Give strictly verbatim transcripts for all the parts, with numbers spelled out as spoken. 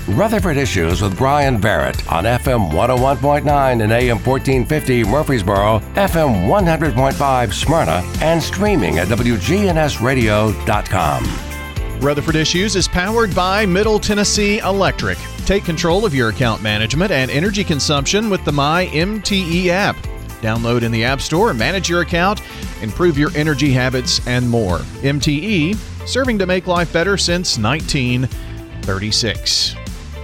Rutherford Issues with Brian Barrett on F M one oh one point nine and A M fourteen fifty Murfreesboro, F M one hundred point five Smyrna, and streaming at W G N S radio dot com. Rutherford Issues is powered by Middle Tennessee Electric. Take control of your account management and energy consumption with the My M T E app. Download in the App Store, manage your account, improve your energy habits, and more. M T E, serving to make life better since nineteen thirty-six.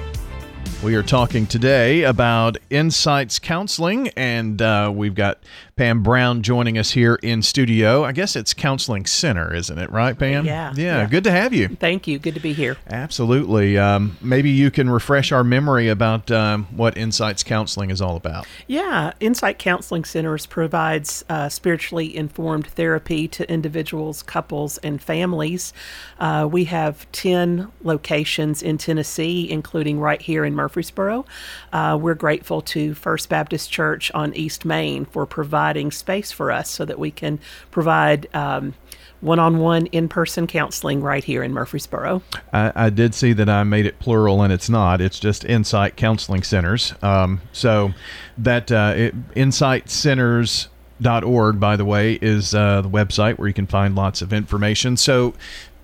We are talking today about Insights Counseling, and uh, we've got Pam Brown joining us here in studio. I guess it's Counseling Center, isn't it? Right, Pam? Yeah. Yeah, yeah. Good to have you. Thank you. Good to be here. Absolutely. Um, maybe you can refresh our memory about um, what Insights Counseling is all about. Yeah. Insight Counseling Centers provides uh, spiritually informed therapy to individuals, couples, and families. Uh, we have ten locations in Tennessee, including right here in Murfreesboro. Uh, we're grateful to First Baptist Church on East Main for providing space for us so that we can provide um, one-on-one in-person counseling right here in Murfreesboro. I, I did see that I made it plural, and it's not. It's just Insight Counseling Centers. Um, so that uh, it, insight centers dot org, by the way, is uh, the website where you can find lots of information. So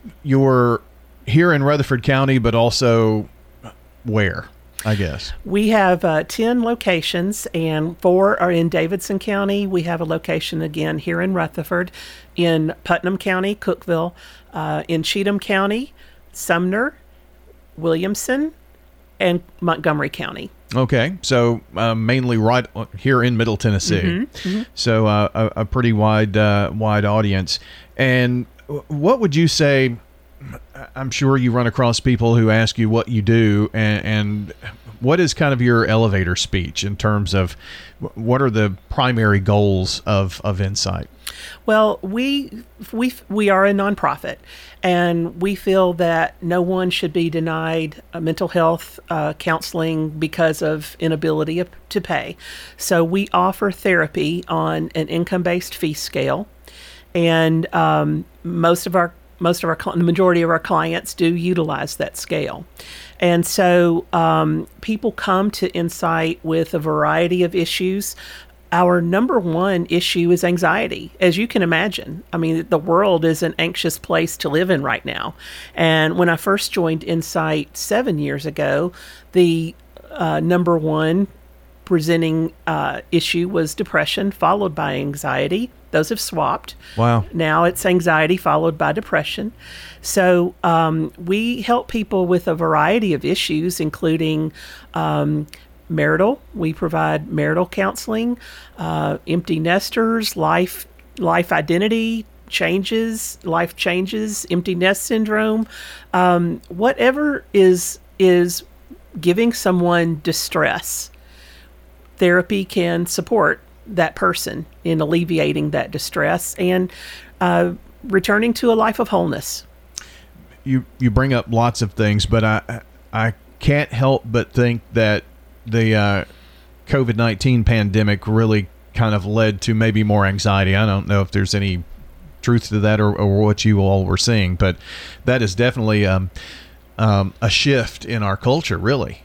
you're here in Rutherford County, but also where? I guess. We have uh, ten locations, and four are in Davidson County. We have a location again here in Rutherford, in Putnam County, Cookeville, uh, in Cheatham County, Sumner, Williamson, and Montgomery County. Okay, so uh, mainly right here in Middle Tennessee. Mm-hmm, mm-hmm. So uh, a, a pretty wide, uh, wide audience. And what would you say? I'm sure you run across people who ask you what you do, and, and what is kind of your elevator speech in terms of what are the primary goals of, of Insight? Well, we we we are a nonprofit, and we feel that no one should be denied uh, mental health uh, counseling because of inability of, to pay. So we offer therapy on an income-based fee scale, and um, most of our Most of our, the majority of our clients do utilize that scale. And so um, people come to Insight with a variety of issues. Our number one issue is anxiety, as you can imagine. I mean, the world is an anxious place to live in right now. And when I first joined Insight seven years ago, the uh, number one presenting uh, issue was depression, followed by anxiety. Those have swapped. Wow. Now it's anxiety followed by depression. So um, we help people with a variety of issues, including um, marital. We provide marital counseling, uh, empty nesters, life life identity changes, life changes, empty nest syndrome, um, whatever is is giving someone distress. Therapy can support that person in alleviating that distress and uh, returning to a life of wholeness. You you bring up lots of things, but I I can't help but think that the uh, COVID nineteen pandemic really kind of led to maybe more anxiety. I don't know if there's any truth to that or, or what you all were seeing, but that is definitely um, um, a shift in our culture, really.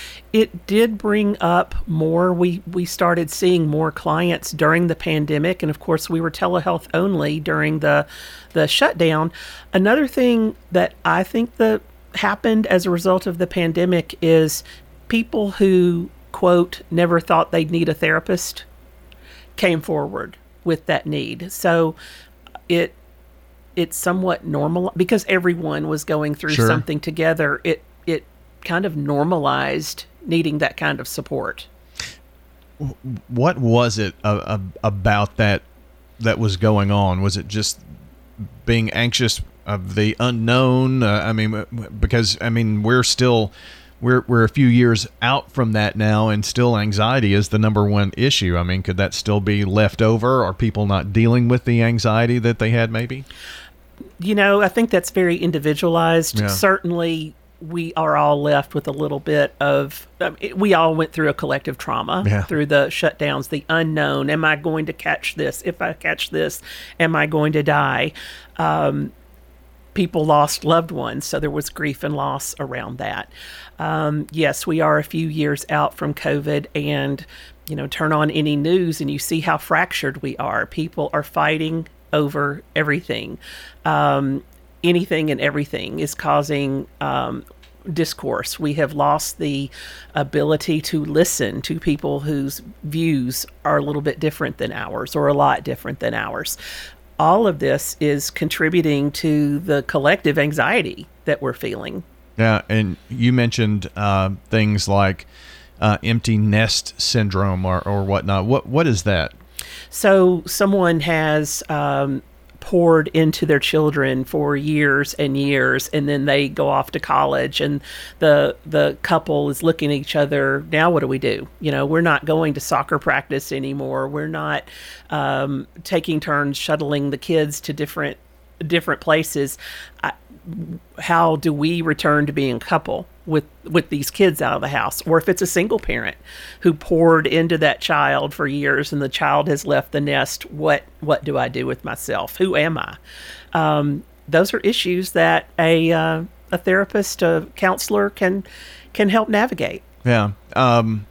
It did bring up more. We we started seeing more clients during the pandemic, and of course we were telehealth only during the the shutdown. Another thing that I think that happened as a result of the pandemic is people who, quote, never thought they'd need a therapist came forward with that need. So it it's somewhat normal because everyone was going through Sure. something together. It it kind of normalized needing that kind of support. What was it uh, uh, about that that was going on? Was it just being anxious of the unknown? Uh, I mean, because I mean, we're still we're we're a few years out from that now, and still anxiety is the number one issue. I mean, could that still be left over? Are people not dealing with the anxiety that they had? Maybe. You know, I think that's very individualized. Yeah. Certainly, we are all left with a little bit of, um, it, we all went through a collective trauma Yeah. through the shutdowns, the unknown. Am I going to catch this? If I catch this, am I going to die? Um, people lost loved ones, so there was grief and loss around that. Um, yes, we are a few years out from COVID, and you know, turn on any news and you see how fractured we are. People are fighting over everything. Um, anything and everything is causing um, discourse. We have lost the ability to listen to people whose views are a little bit different than ours, or a lot different than ours. All of this is contributing to the collective anxiety that we're feeling. Yeah, and you mentioned uh, things like uh, empty nest syndrome or, or whatnot. What What is that? So someone has um, poured into their children for years and years, and then they go off to college, and the the couple is looking at each other. Now what do we do? You know, we're not going to soccer practice anymore. We're not um, taking turns shuttling the kids to different different places. I, how do we return to being a couple with with these kids out of the house? Or if it's a single parent who poured into that child for years and the child has left the nest, what what do I do with myself? Who am I? Um, those are issues that a uh, a therapist, a counselor can can help navigate. Yeah. Um,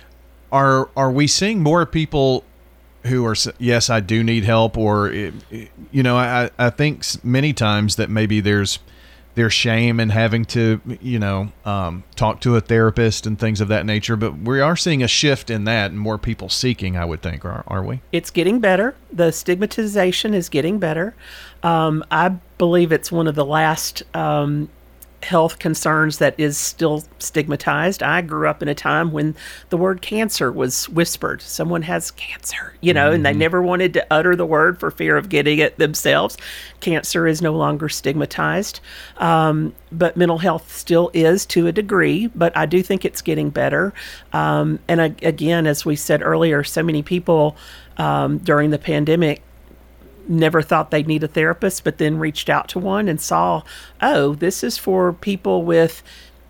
are are we seeing more people who are, yes, I do need help, or, it, it, you know, I, I think many times that maybe there's there's shame in having to, you know, um, talk to a therapist and things of that nature, but we are seeing a shift in that and more people seeking, I would think, are, are we? It's getting better. The stigmatization is getting better. Um, I believe it's one of the last um, health concerns that is still stigmatized. I grew up in a time when the word cancer was whispered. Someone has cancer, you know, mm-hmm. and they never wanted to utter the word for fear of getting it themselves. Cancer is no longer stigmatized, um, but mental health still is to a degree, but I do think it's getting better. Um, and I, again, as we said earlier, so many people um, during the pandemic never thought they'd need a therapist, but then reached out to one and saw, oh, this is for people with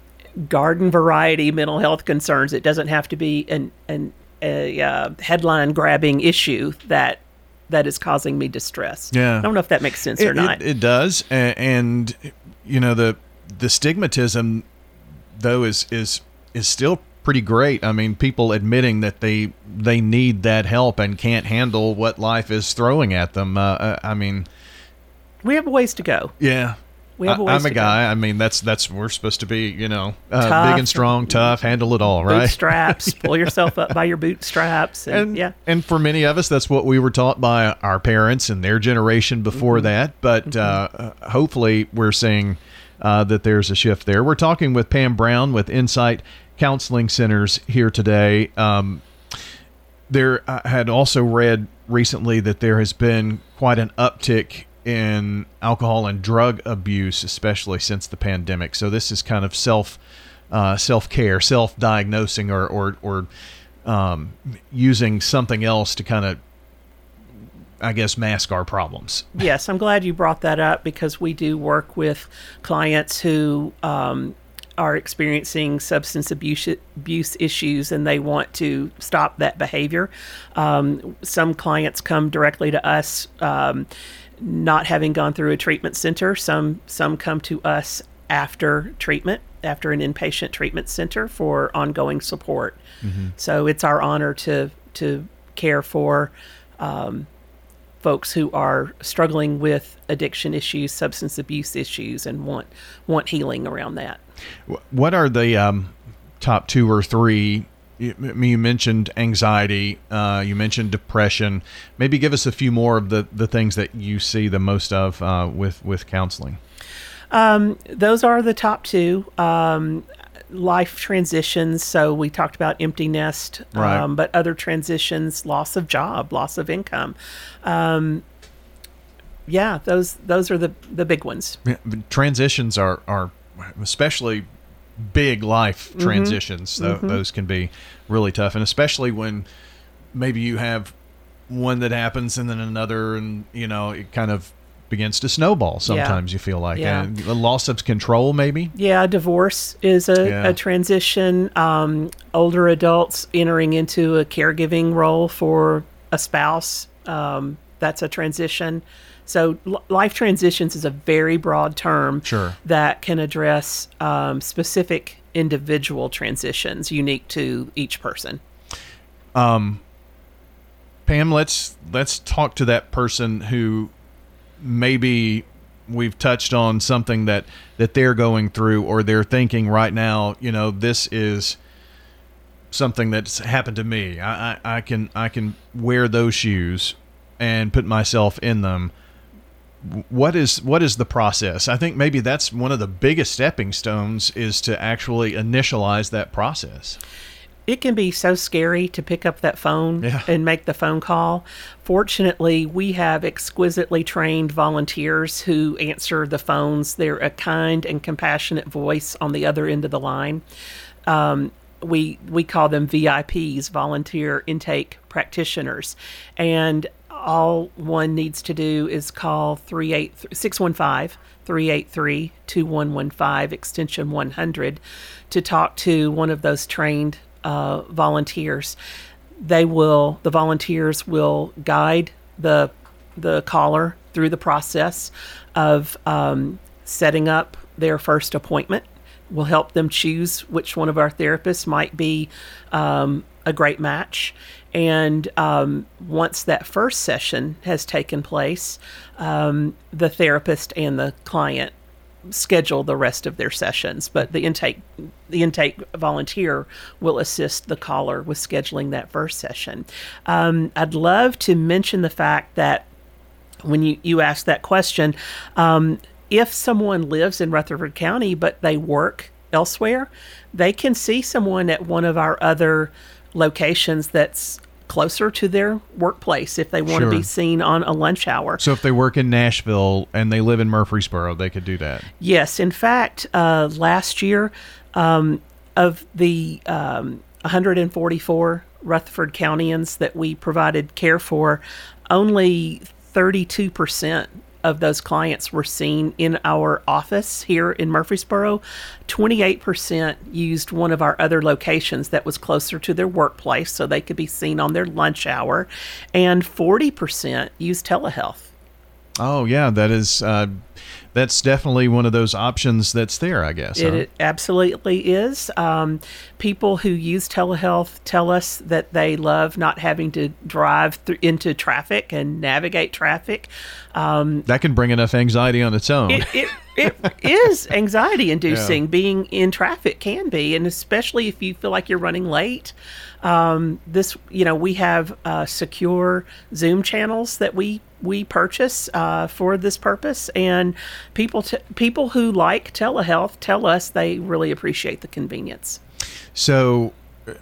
garden variety mental health concerns. It doesn't have to be an, an a uh, headline grabbing issue that that is causing me distress. Yeah. I don't know if that makes sense it, or not. It, it does. And, and, you know, the the stigmatism, though, is is is still pretty great. I mean, people admitting that they they need that help and can't handle what life is throwing at them. Uh, I mean, we have a ways to go. Yeah, we have a ways I, I'm a to guy. go. I mean, that's that's we're supposed to be, you know, uh, big and strong, tough, handle it all, right? Bootstraps, pull yourself up by your bootstraps, and, and yeah. And for many of us, that's what we were taught by our parents and their generation before mm-hmm. that. But mm-hmm. uh, hopefully, we're seeing uh, that there's a shift there. We're talking with Pam Brown with Insight Counseling Centers here today. Um, there, I had also read recently that there has been quite an uptick in alcohol and drug abuse, especially since the pandemic. So this is kind of self uh, self care, self diagnosing, or or or um, using something else to kind of, I guess, mask our problems. Yes, I'm glad you brought that up, because we do work with clients who um, are experiencing substance abuse abuse issues, and they want to stop that behavior. Um, some clients come directly to us, um, not having gone through a treatment center. Some some come to us after treatment, after an inpatient treatment center for ongoing support. Mm-hmm. So it's our honor to to care for um, folks who are struggling with addiction issues, substance abuse issues, and want want healing around that. What are the um, top two or three? You, you mentioned anxiety. Uh, you mentioned depression. Maybe give us a few more of the, the things that you see the most of uh, with with counseling. Um, those are the top two. Um, life transitions. So we talked about empty nest, right. um, but other transitions, loss of job, loss of income. Um, yeah, those those are the the big ones. Yeah, transitions are are. especially big life transitions. Mm-hmm. Th- mm-hmm. Those can be really tough. And especially when maybe you have one that happens and then another, and, you know, it kind of begins to snowball sometimes. Yeah. You feel like yeah. and a loss of control, maybe. Yeah. Divorce is a, yeah. a transition. Um, older adults entering into a caregiving role for a spouse. Um, that's a transition. So l- life transitions is a very broad term Sure. that can address um, specific individual transitions unique to each person. Um, Pam, let's let's talk to that person who maybe we've touched on something that, that they're going through, or they're thinking right now, you know, this is something that's happened to me. I, I, I can I can wear those shoes and put myself in them. What is what is the process? I think maybe that's one of the biggest stepping stones, is to actually initialize that process. It can be so scary to pick up that phone Yeah. and make the phone call. Fortunately, we have exquisitely trained volunteers who answer the phones. They're a kind and compassionate voice on the other end of the line. Um, we we call them V I Ps, volunteer intake practitioners, and all one needs to do is call six one five, three eight three, two one one five, extension one hundred, to talk to one of those trained uh, volunteers. They will, the volunteers will guide the the caller through the process of um, setting up their first appointment. We'll help them choose which one of our therapists might be um, a great match. And um, once that first session has taken place, um, the therapist and the client schedule the rest of their sessions. But the intake, the intake volunteer will assist the caller with scheduling that first session. Um, I'd love to mention the fact that when you, you asked that question, um, if someone lives in Rutherford County but they work elsewhere, they can see someone at one of our other locations that's closer to their workplace if they want Sure. to be seen on a lunch hour. So if they work in Nashville and they live in Murfreesboro, they could do that. Yes. In fact, uh, last year, um, of the um, one hundred forty-four Rutherford Countyans that we provided care for, only thirty-two percent of those clients were seen in our office here in Murfreesboro. twenty-eight percent used one of our other locations that was closer to their workplace so they could be seen on their lunch hour, and forty percent used telehealth. Oh, yeah, that is uh, that's definitely one of those options that's there, I guess. It, huh? it absolutely is. Um, people who use telehealth tell us that they love not having to drive th- into traffic and navigate traffic. Um, That can bring enough anxiety on its own. it, it, it is anxiety inducing. Yeah. Being in traffic can be, and especially if you feel like you're running late. Um, this, you know, we have uh, secure Zoom channels that we we purchase uh, for this purpose, and people t- people who like telehealth tell us they really appreciate the convenience. So uh,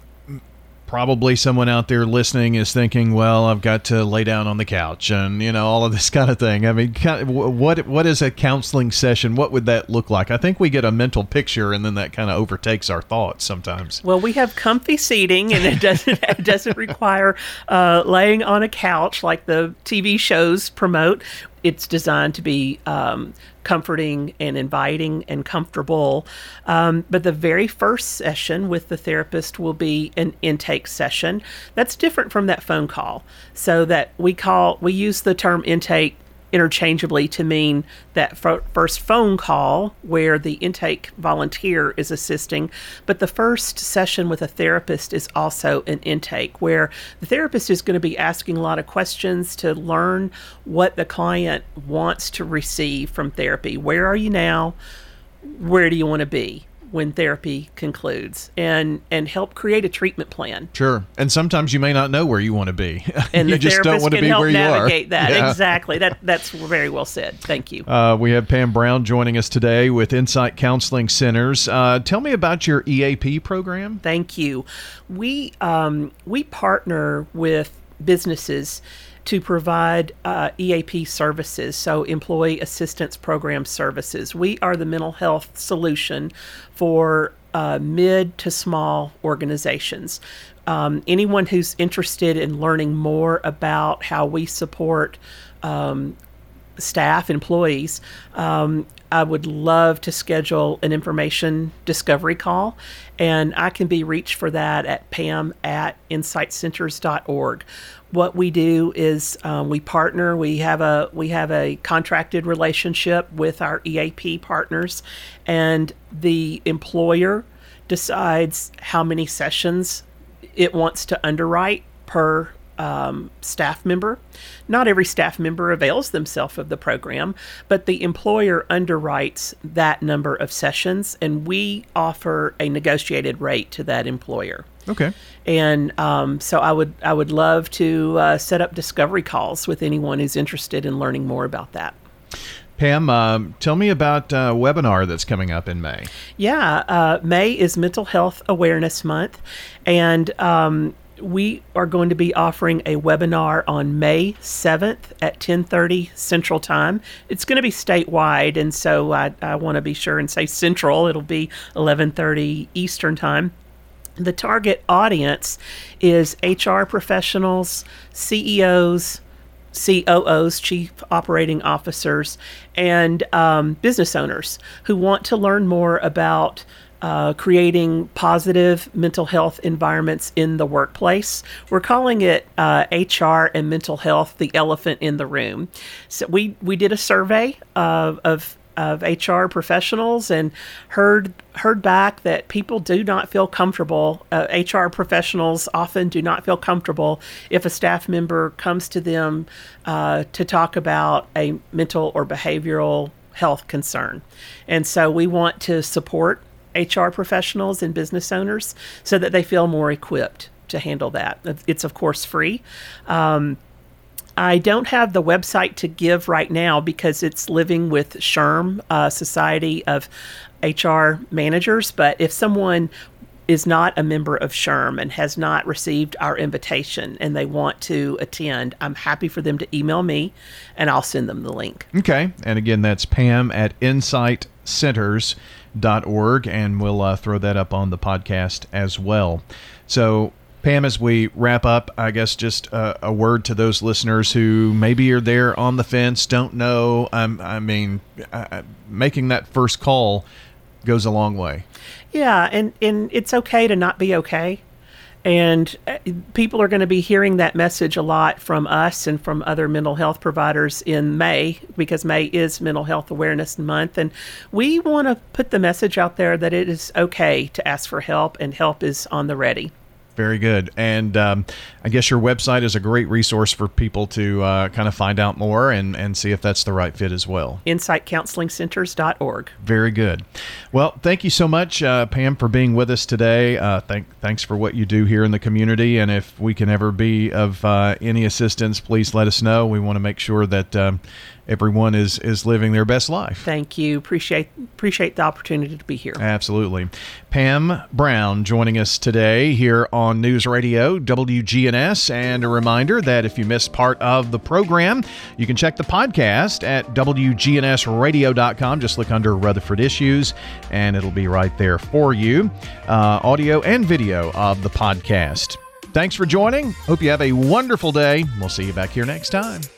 probably someone out there listening is thinking, well, I've got to lay down on the couch and, you know, all of this kind of thing. I mean, kind of, what what is a counseling session? What would that look like? I think we get a mental picture, and then that kind of overtakes our thoughts sometimes. Well, we have comfy seating, and it doesn't it doesn't require uh, laying on a couch like the T V shows promote. It's designed to be um, comforting and inviting and comfortable. Um, but the very first session with the therapist will be an intake session. That's different from that phone call. So that we call, we use the term intake interchangeably to mean that f- first phone call where the intake volunteer is assisting, but the first session with a therapist is also an intake where the therapist is going to be asking a lot of questions to learn what the client wants to receive from therapy. Where are you now? Where do you want to be when therapy concludes, and and help create a treatment plan. Sure. And sometimes you may not know where you want to be. And you the just don't therapist want to can be help where you are. navigate that. Yeah. Exactly. That that's very well said. Thank you. Uh, we have Pam Brown joining us today with Insight Counseling Centers. Uh, tell me about your E A P program. Thank you. We um, we partner with businesses to provide uh, E A P services, so Employee Assistance Program services. We are the mental health solution for uh, mid to small organizations. Um, anyone who's interested in learning more about how we support um, staff, employees, um, I would love to schedule an information discovery call, and I can be reached for that at pam at insight centers dot org. What we do is um, we partner. We have a we have a contracted relationship with our E A P partners, and the employer decides how many sessions it wants to underwrite per Um, staff member. Not every staff member avails themselves of the program, but the employer underwrites that number of sessions, and we offer a negotiated rate to that employer. Okay. And um, so I would I would love to uh, set up discovery calls with anyone who's interested in learning more about that. Pam, um, tell me about a webinar that's coming up in May. Yeah, uh, May is Mental Health Awareness Month, and um, we are going to be offering a webinar on May seventh at ten thirty Central Time. It's going to be statewide, and so I, I want to be sure and say Central. It'll be eleven thirty Eastern Time. The target audience is H R professionals, C E Os, C O Os, Chief Operating Officers, and um, business owners who want to learn more about Uh, creating positive mental health environments in the workplace. We're calling it uh, H R and mental health, the elephant in the room. So we, we did a survey of, of of H R professionals and heard heard back that people do not feel comfortable. Uh, H R professionals often do not feel comfortable if a staff member comes to them uh, to talk about a mental or behavioral health concern. And so we want to support H R professionals and business owners so that they feel more equipped to handle that. It's, of course, free. Um, I don't have the website to give right now because it's living with S H R M, uh, Society of H R Managers. But if someone is not a member of S H R M and has not received our invitation and they want to attend, I'm happy for them to email me and I'll send them the link. Okay. And again, that's Pam at insight centers dot org, and we'll uh, throw that up on the podcast as well. So, Pam, as we wrap up, I guess just a, a word to those listeners who maybe are there on the fence, don't know. Um, I mean, uh, making that first call goes a long way. Yeah, and, and it's okay to not be okay. And people are going to be hearing that message a lot from us and from other mental health providers in May, because May is Mental Health Awareness Month. And we want to put the message out there that it is okay to ask for help, and help is on the ready. Very good. And um, I guess your website is a great resource for people to uh, kind of find out more and, and see if that's the right fit as well. insight counseling centers dot org. Very good. Well, thank you so much, uh, Pam, for being with us today. Uh, thank, thanks for what you do here in the community. And if we can ever be of uh, any assistance, please let us know. We want to make sure that um, everyone is, is living their best life. Thank you. Appreciate appreciate the opportunity to be here. Absolutely. Pam Brown joining us today here on News Radio W G N S. And a reminder that if you missed part of the program, you can check the podcast at W G N S radio dot com. Just look under Rutherford Issues, and it'll be right there for you. Uh, audio and video of the podcast. Thanks for joining. Hope you have a wonderful day. We'll see you back here next time.